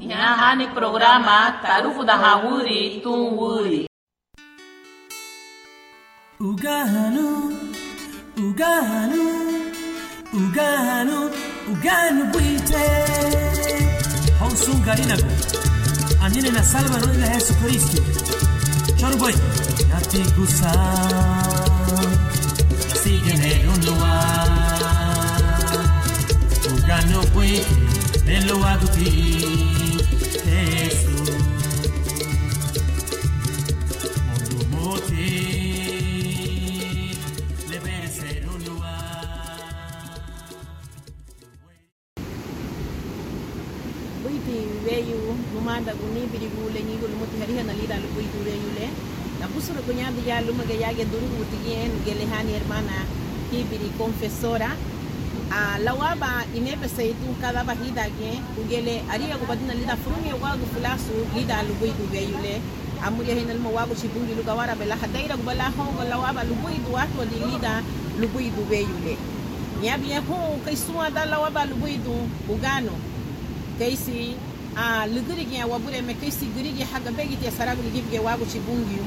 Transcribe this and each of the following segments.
Inahani programa Tarufu da Hawuri Tunwuri. Uganu, Uganu, Uganu, Uganu Buite. Hausun Garinago. Anine na salva no ila Yesu Kristo. Chorboy, Yati Gusa. Sigene Unua. Uganu Buite. Nelo Aguti. Jesus. Mondo Moti. Veio lumanda guni birigule ni gulu muti hariha na lida lu buitu yule na busuru kunya dia luma ga yage duru utien gele hani hermana kibiri confessora a lawaba inepe seitu kada bahida ge ugele ariya go badina lida frumi wa go fulasu lida lu buitu yule amuri hina lu wago chibungi lu gawara bela hadaira go bala ho go lawaba lu buitu watu di lida lu buitu yule nyabi ho kaisua da lawaba lu buitu ugano kaisi lugurigi wabure me kaisi gurigi haga begiti saragu ligibge wago chibungi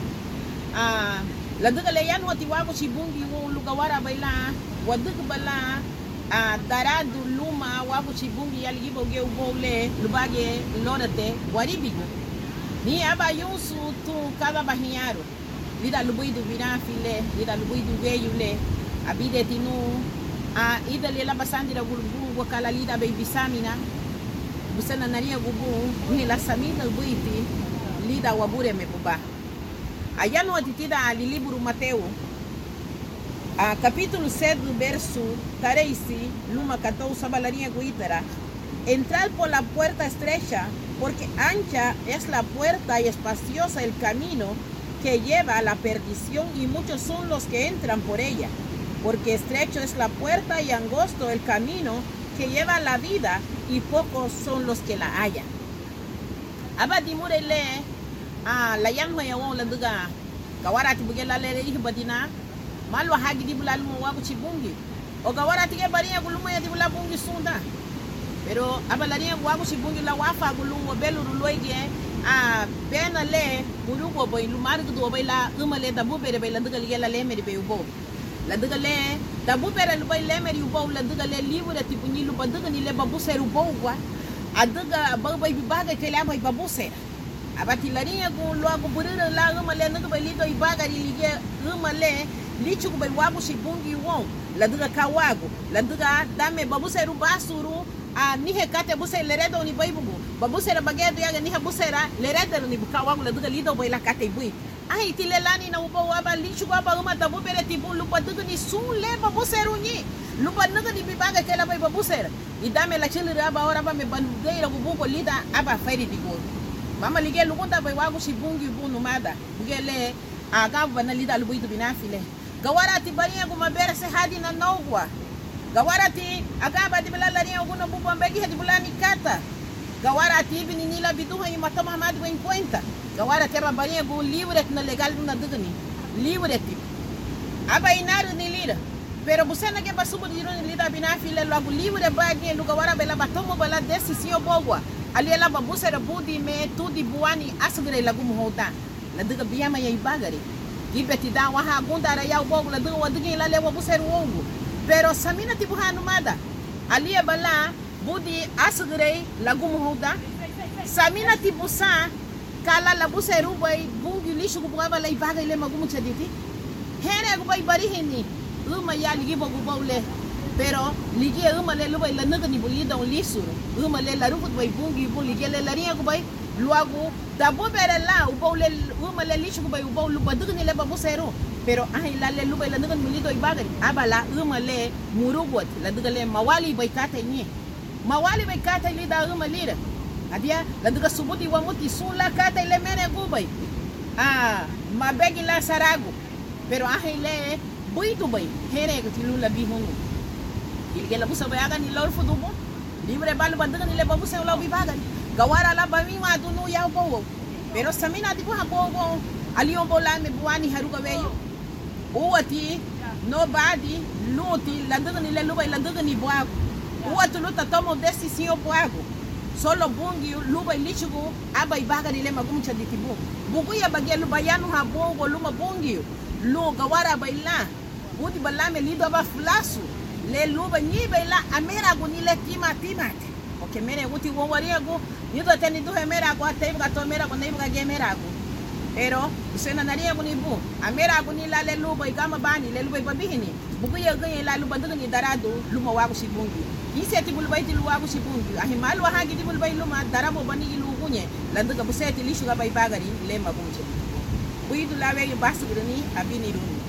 la duga le yan wati wago chibungi wo luga wara baila wadug bala daradu luma wago chibungi yali gibo ge ubole lubage lodate waribigo ni aba yusu tu kada bahiaro lida lubuidu binafile lida lubuidu weyule abide tinu ida lela basandi da gurgu wakala lida be bisamina busana naria gubu ni la samina buiti lida wabure mebuba ayano atitida ali libro Mateo capítulo 7 verso 13 luma 14 sabalaria guitara entrar por la puerta estrecha porque ancha es la puerta y espaciosa el camino que lleva a la perdición y muchos son los que entran por ella porque estrecho es la puerta y angosto el camino que lleva la vida y pocos son los que la hallan. Abadi murele la yanho ya won la duga gawarati bugela lere ihbadina malwa hagi dibula lumo wabu chibungi o gawarati ke bariya gulumo ya dibula bungi sunda pero abalariya wabu chibungi la wafa gulumo beluru loige bena le burugo boy lumar do boy la umale da bubere bay la duga ligela le meri be ubo la duga le da bubere lu bay le meri ubo la duga le livre tipo ni lu baduga ni le babu seru bogwa aduga babay bibaga ke la bay babu ser abati larinha com logo burira la umale no bay lido ibaga lige umale lichu bay wabu shibungi won la duga kawago la duga dame babu seru basuru ni hekate buse leredo ni baibugo babusera bagedo yaga ni habusera leredo ni bukawago la duga lido bay la kate bui ai tilelani na ubo waba lichu baba uma tabu bere tibu lupa duga ni sule babuseru ni lupa naga ni bibaga kela bay babusera idame la chilira aba ora ba me bandeira bubugo lida aba fairi digo mama lige lugonda bay wago shibungi bunu mada bugele agava na lida lubuidu binafile gawarati bariya guma bere se hadi na nogwa gawarati agaba dibalaria uguno bubu ambegi hadi bulani kata gawarati ibni nila biduha y matama hamadi wen cuenta gawarati aba bariya gu libre na legal na dugani libre ti aba inaru ni lira pero busena ke basubu diro ni lida binafile lo agu libre bagi lu gawara bela batomo bela decision bogwa ali ela babusera budi me tudi buani asgre lagu muhoda la duga biyama ya ibagari gibeti da waha gundara ya bogla duga wadugi la lewa buseru wogu pero samina tibu hanu mada ali bala budi asgre lagu muhoda samina tibu sa kala la buseru bay bungi lishu bugaba la ibaga ile magumu chaditi here go bay bari hini uma ya ligi bogu bawle pero ligi uma le lubay la naga ni bulida on lisuru uma le la rufut bay bungi bu ligi le la riya go bay luagu da bobere la u bawle uma le lishu go bay u bawlu badug ni le babu seru pero ai la le lubay la naga ni bulido ibagari abala uma le murugot la duga le mawali bay kata ni mawali bay kata li da uma lira adia la duga subuti wa muti sula kata le mere go bay mabegi la saragu pero ai le buitu bay here ko tilula bihunu ilge la busa bayaga ni lor fudubo libre bal bandaga ni le babu se la bibaga gawara la bami ma dunu ya bo pero samina di ha bo ali on bola me buani haruga weyo uwati nobody luti la daga ni le luba la daga ni boago uwatu luta tomo decision boago solo bungi luba ilishugu aba ibaga nile magumcha ditibu bugu ya bagia luba yanu habongo luma bungi lu gawara baila budi balame lido ba flasu le luba ni baila amera gunile timati oke mere guti wawariago yudo tani do mera go ataibu gato mera go naibu ga mera go pero usena naria gunibu amera gunila le luba igama bani le luba babihini bugu ya ganye la luba ndani darado luma wago sibungi iseti bulbay ti luwago si bungi ahimal wa hagi ti bulbay luma darabo bani ilugunye landaga buseti lishu ga bay bagari le magunje buidu lawe yu basu grani abini runi